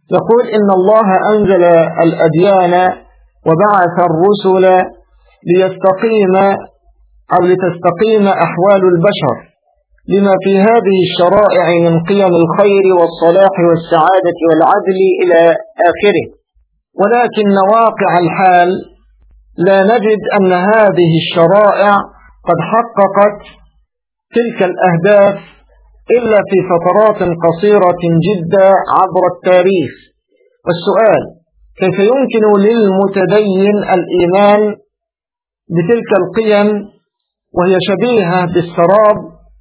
يقول إن الله أنزل الأديان وبعث الرسل لتستقيم أحوال البشر لما في هذه الشرائع من قيم الخير والصلاح والسعادة والعدل إلى آخره. ولكن واقع الحال لا نجد أن هذه الشرائع قد حققت تلك الأهداف إلا في فترات قصيرة جدا عبر التاريخ. والسؤال: كيف يمكن للمتدين الإيمان بتلك القيم وهي شبيهة بالسراب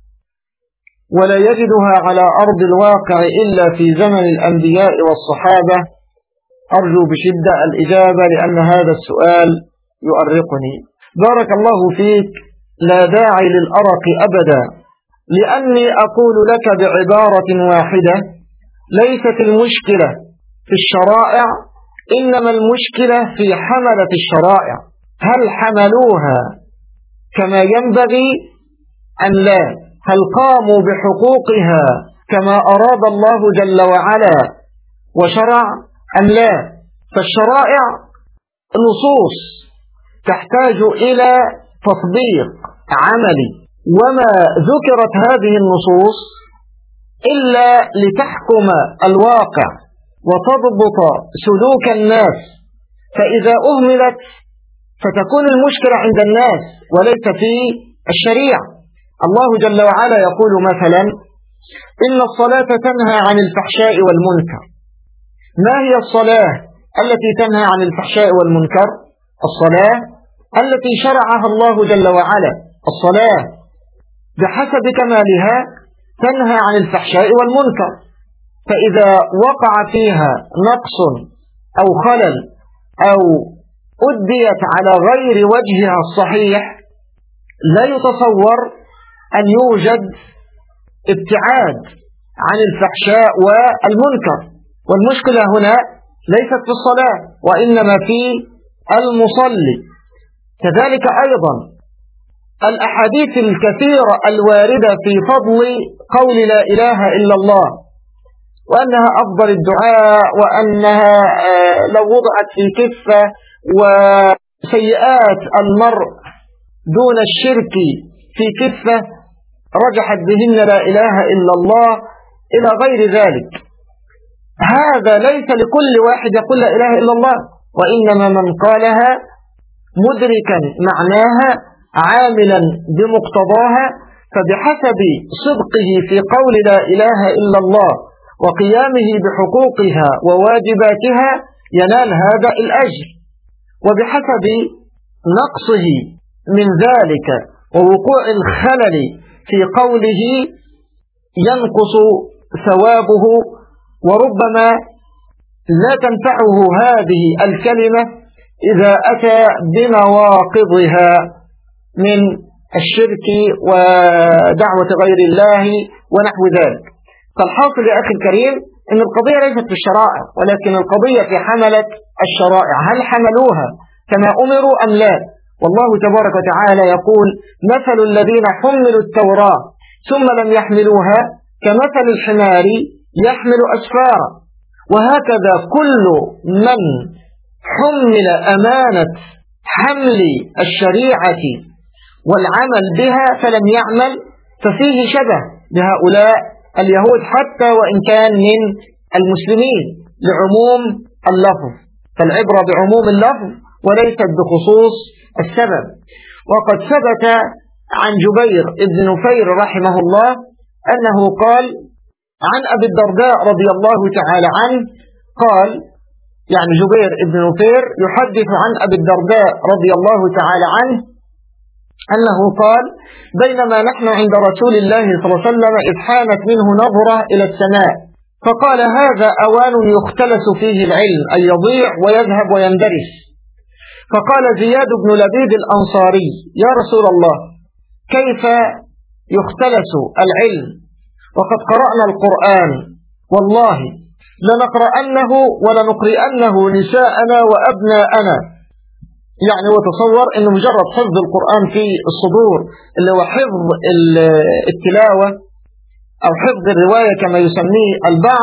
ولا يجدها على أرض الواقع إلا في زمن الأنبياء والصحابة؟ أرجو بشدة الإجابة لأن هذا السؤال يؤرقني. بارك الله فيك، لا داعي للأرق أبدا، لأني أقول لك بعبارة واحدة: ليست المشكلة في الشرائع، إنما المشكلة في حملة الشرائع. هل حملوها كما ينبغي أم لا؟ هل قاموا بحقوقها كما أراد الله جل وعلا وشرع أم لا؟ فالشرائع نصوص تحتاج إلى تطبيق عملي، وما ذكرت هذه النصوص إلا لتحكم الواقع وتضبط سلوك الناس، فإذا أهملت فتكون المشكلة عند الناس وليس في الشريعة. الله جل وعلا يقول مثلا: إن الصلاة تنهى عن الفحشاء والمنكر. ما هي الصلاة التي تنهى عن الفحشاء والمنكر؟ الصلاة التي شرعها الله جل وعلا. الصلاة بحسب كمالها تنهى عن الفحشاء والمنكر، فإذا وقع فيها نقص أو خلل أو أديت على غير وجهها الصحيح لا يتصور أن يوجد ابتعاد عن الفحشاء والمنكر. والمشكلة هنا ليست في الصلاة وإنما في المصلي. كذلك أيضا الأحاديث الكثيرة الواردة في فضل قول لا إله إلا الله، وأنها أفضل الدعاء، وأنها لو وضعت في كفة، وسيئات المرء دون الشرك في كفة رجحت بهن لا إله إلا الله إلى غير ذلك. هذا ليس لكل واحد يقول لا إله إلا الله، وإنما من قالها مدركا معناها عاملا بمقتضاها، فبحسب صدقه في قول لا إله إلا الله وقيامه بحقوقها وواجباتها ينال هذا الأجر، وبحسب نقصه من ذلك ووقوع الخلل في قوله ينقص ثوابه، وربما لا تنفعه هذه الكلمة إذا أتى بنواقضها من الشرك ودعوة غير الله ونحو ذلك. فالحاصل يا أخي الكريم أن القضية ليست في الشرائع، ولكن القضية في حملة الشرائع. هل حملوها كما أمروا أم لا؟ والله تبارك وتعالى يقول: مثل الذين حملوا التوراة ثم لم يحملوها كمثل الحمار يحمل أسفارا. وهكذا كل من حمل أمانة حمل الشريعة والعمل بها فلم يعمل ففيه شبه بهؤلاء اليهود، حتى وإن كان من المسلمين، لعموم اللفظ. فالعبرة بعموم اللفظ وليست بخصوص السبب. وقد ثبت عن جبير بن نفير رحمه الله أنه قال عن أبي الدرداء رضي الله تعالى عنه، قال يعني جبير بن نفير يحدث عن أبي الدرداء رضي الله تعالى عنه أنه قال: بينما نحن عند رسول الله صلى الله عليه وسلم إذ حانت منه نظرة إلى السماء، فقال: هذا أوان يختلس فيه العلم، أي يضيع ويذهب ويندرس. فقال زياد بن لبيد الأنصاري: يا رسول الله، كيف يختلس العلم وقد قرأنا القرآن؟ والله لنقرأنه ولنقرئنه نساءنا وأبناءنا. يعني وتصور أنه مجرد حفظ القرآن في الصدور اللي هو حفظ التلاوة أو حفظ الرواية كما يسميه البعض،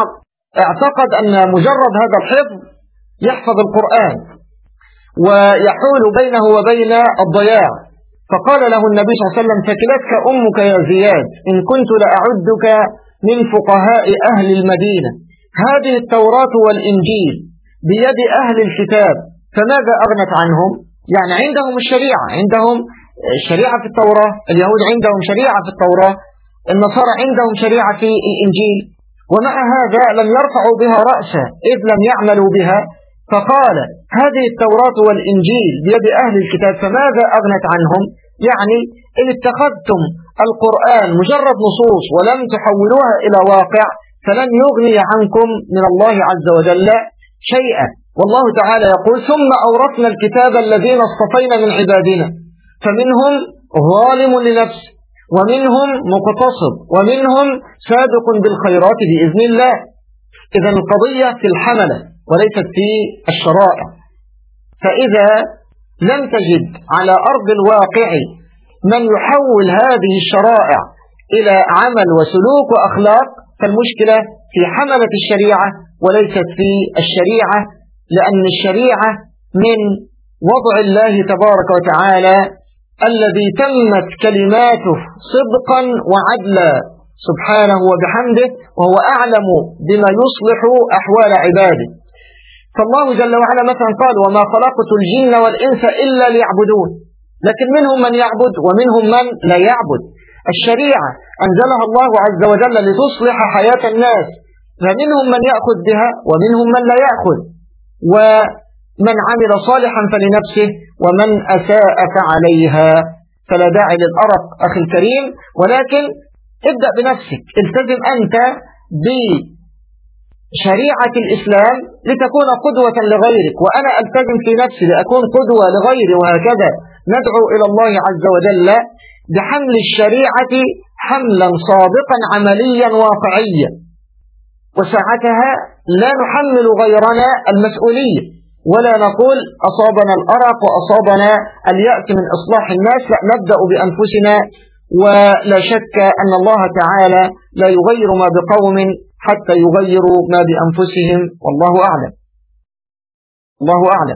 اعتقد أن مجرد هذا الحفظ يحفظ القرآن ويحول بينه وبين الضياع، فقال له النبي صلى الله عليه وسلم: ثكلتك أمك يا زياد، إن كنت لأعدك من فقهاء أهل المدينة. هذه التوراة والإنجيل بيد أهل الكتاب، فماذا أغنت عنهم؟ يعني عندهم الشريعة، عندهم الشريعة في التوراة، اليهود عندهم شريعة في التوراة، النصارى عندهم شريعة في الإنجيل، ومع هذا لم يرفعوا بها رأسا إذ لم يعملوا بها. فقال: هذه التوراة والإنجيل بيد أهل الكتاب فماذا أغنت عنهم؟ يعني إن اتخذتم القرآن مجرد نصوص ولم تحولوها إلى واقع فلن يغني عنكم من الله عز وجل شيئا. والله تعالى يقول: ثم أورثنا الكتاب الذين اصطفينا من عبادنا فمنهم ظالم لنفسه ومنهم مقتصد ومنهم سابق بالخيرات بإذن الله. إذن القضية في الحملة وليست في الشرائع. فإذا لم تجد على أرض الواقع من يحول هذه الشرائع إلى عمل وسلوك وأخلاق فالمشكلة في حملة الشريعة وليست في الشريعة، لأن الشريعة من وضع الله تبارك وتعالى الذي تمت كلماته صدقا وعدلا سبحانه وبحمده، وهو أعلم بما يصلح أحوال عباده. فالله جل وعلا مثلا قال: وما خلقت الجن والإنس إلا ليعبدون، لكن منهم من يعبد ومنهم من لا يعبد. الشريعة أنزلها الله عز وجل لتصلح حياة الناس، فمنهم من يأخذ بها ومنهم من لا يأخذ، ومن عمل صالحا فلنفسه ومن أساء فعليها. فلا داعي للأرق أخي الكريم، ولكن ابدأ بنفسك، التزم أنت بشريعة الإسلام لتكون قدوة لغيرك، وأنا ألتزم في نفسي لأكون قدوة لغيري، وهكذا ندعو إلى الله عز وجل بحمل الشريعة حملا صادقا عمليا واقعيا، وساعتها لا نحمل غيرنا المسؤولية ولا نقول أصابنا الأرق وأصابنا اليأس من إصلاح الناس، لا، نبدأ بأنفسنا. ولا شك أن الله تعالى لا يغير ما بقوم حتى يغيروا ما بأنفسهم، والله أعلم. الله أعلم.